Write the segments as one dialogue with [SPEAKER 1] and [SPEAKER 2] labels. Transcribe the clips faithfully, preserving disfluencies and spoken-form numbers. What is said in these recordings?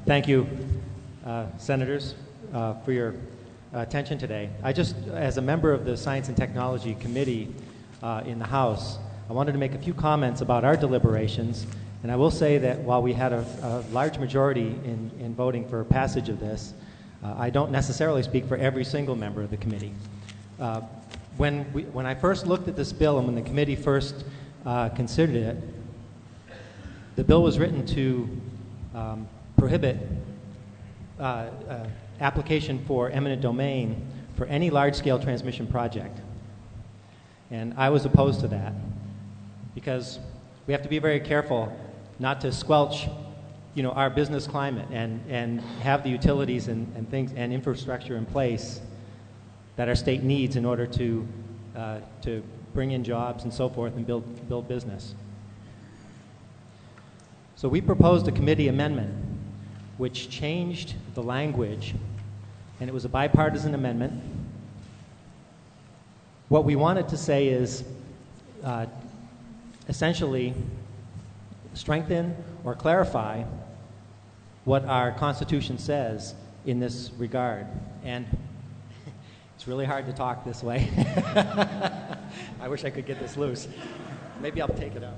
[SPEAKER 1] Thank you, uh, Senators, uh, for your attention today. I just, as a member of the Science and Technology Committee uh, in the House, I wanted to make a few comments about our deliberations. And I will say that while we had a, a large majority in, in voting for passage of this, uh, I don't necessarily speak for every single member of the committee. Uh, when, we, when I first looked at this bill and when the committee first uh, considered it, the bill was written to um, prohibit uh, uh, application for eminent domain for any large-scale transmission project. And I was opposed to that because we have to be very careful not to squelch, you know, our business climate and, and have the utilities and, and things and infrastructure in place that our state needs in order to, uh, to bring in jobs and so forth and build, build business. So we proposed a committee amendment which changed the language, and it was a bipartisan amendment. What we wanted to say is uh, essentially strengthen or clarify what our Constitution says in this regard. And it's really hard to talk this way. I wish I could get this loose. Maybe I'll take it out.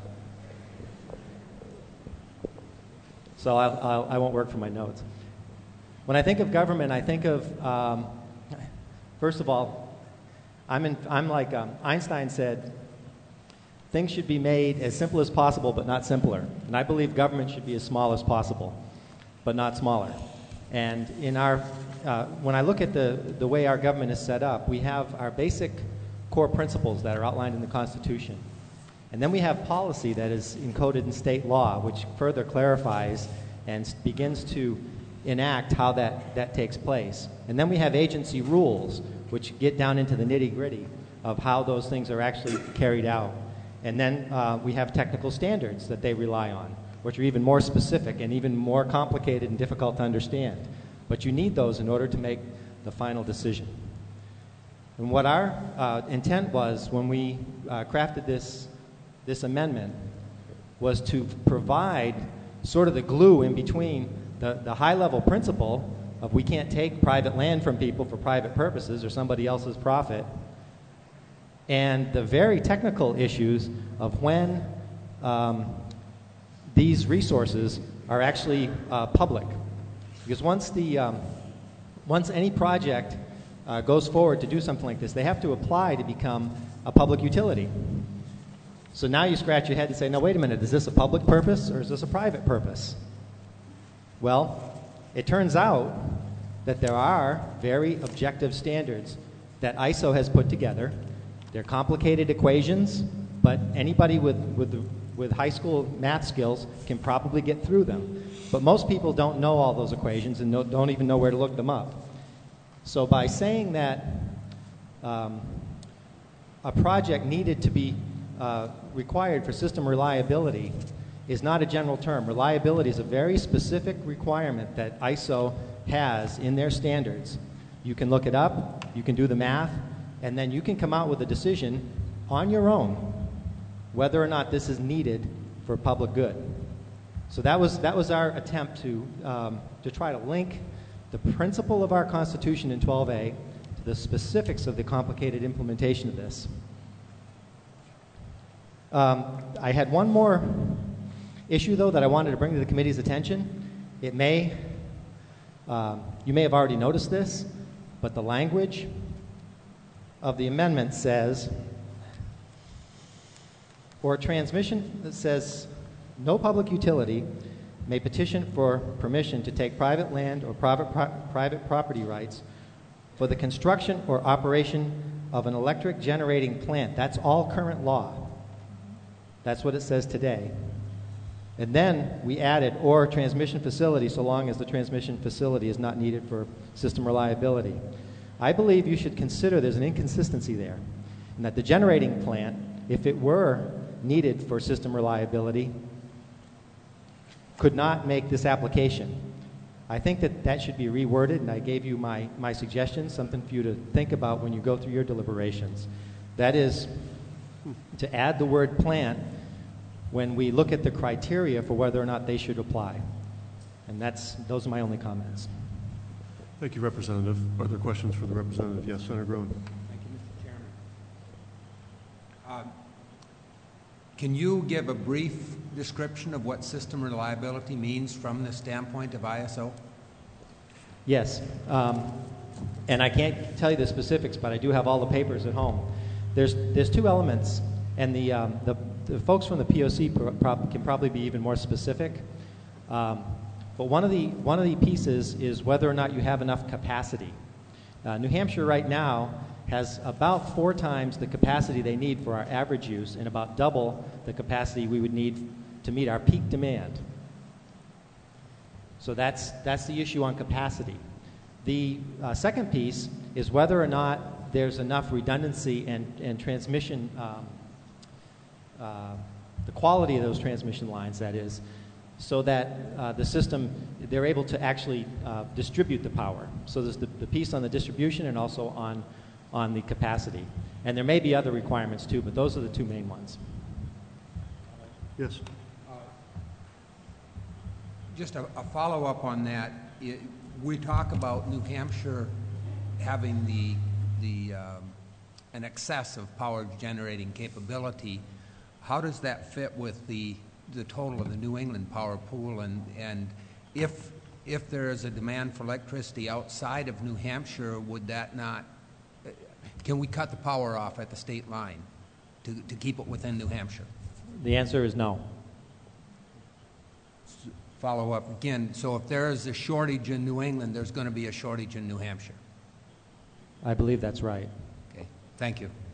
[SPEAKER 1] So I'll, I'll, I won't work from my notes. When I think of government, I think of, um, first of all, I'm, in, I'm like um, Einstein said, things should be made as simple as possible, but not simpler. And I believe government should be as small as possible, but not smaller. And in our, uh, when I look at the, the way our government is set up, we have our basic core principles that are outlined in the Constitution. And then we have policy that is encoded in state law, which further clarifies and begins to enact how that, that takes place. And then we have agency rules, which get down into the nitty-gritty of how those things are actually carried out. And then uh, we have technical standards that they rely on, which are even more specific and even more complicated and difficult to understand. But you need those in order to make the final decision. And what our uh, intent was when we uh, crafted this, this amendment was to provide sort of the glue in between the, the high-level principle of we can't take private land from people for private purposes or somebody else's profit, and the very technical issues of when um, these resources are actually uh, public. Because once, the, um, once any project uh, goes forward to do something like this, they have to apply to become a public utility. So now you scratch your head and say, no, wait a minute, is this a public purpose or is this a private purpose? Well, it turns out that there are very objective standards that I S O has put together. They're complicated equations, but anybody with, with, with high school math skills can probably get through them. But most people don't know all those equations and no, don't even know where to look them up. So by saying that um, a project needed to be uh, required for system reliability is not a general term. Reliability is a very specific requirement that I S O has in their standards. You can look it up, you can do the math, and then you can come out with a decision on your own whether or not this is needed for public good. So that was, that was our attempt to, um, to try to link the principle of our Constitution in twelve A to the specifics of the complicated implementation of this. Um, I had one more issue, though, that I wanted to bring to the committee's attention. It may, um, you may have already noticed this, but the language of the amendment says, or a transmission that says, no public utility may petition for permission to take private land or private, pro private property rights for the construction or operation of an electric generating plant. That's all current law. That's what it says today. And then we added, or transmission facility, so long as the transmission facility is not needed for system reliability. I believe you should consider there's an inconsistency there, and that the generating plant, if it were needed for system reliability, could not make this application. I think that that should be reworded, and I gave you my, my suggestions, something for you to think about when you go through your deliberations. That is, to add the word plant when we look at the criteria for whether or not they should apply. And that's, those are my only comments.
[SPEAKER 2] Thank you, Representative. Are there questions for the representative? Yes, Senator Groen.
[SPEAKER 3] Thank you, Mister Chairman. Uh, can you give a brief description of what system reliability means from the standpoint of I S O?
[SPEAKER 1] Yes. Um, and I can't tell you the specifics, but I do have all the papers at home. There's, there's two elements, and the, um, the, the folks from the P O C pro prob can probably be even more specific. Um, but one of, the, one of the pieces is whether or not you have enough capacity. Uh, New Hampshire right now has about four times the capacity they need for our average use and about double the capacity we would need to meet our peak demand. So that's, that's the issue on capacity. The uh, second piece is whether or not there's enough redundancy and, and transmission, um, uh, the quality of those transmission lines, that is, so that uh, the system, they're able to actually uh, distribute the power. So there's the, the piece on the distribution and also on, on the capacity. And there may be other requirements too, but those are the two main ones.
[SPEAKER 2] Yes.
[SPEAKER 3] Uh, just a, a follow-up on that. It, we talk about New Hampshire having the, the, um, an excess of power generating capability. How does that fit with the, the total of the New England power pool? And, and if, if there is a demand for electricity outside of New Hampshire, would that not, can we cut the power off at the state line to, to keep it within New Hampshire?
[SPEAKER 1] The answer is no.
[SPEAKER 3] Follow up again. So if there is a shortage in New England, there's going to be a shortage in New Hampshire.
[SPEAKER 1] I believe that's right.
[SPEAKER 3] Okay. Thank you.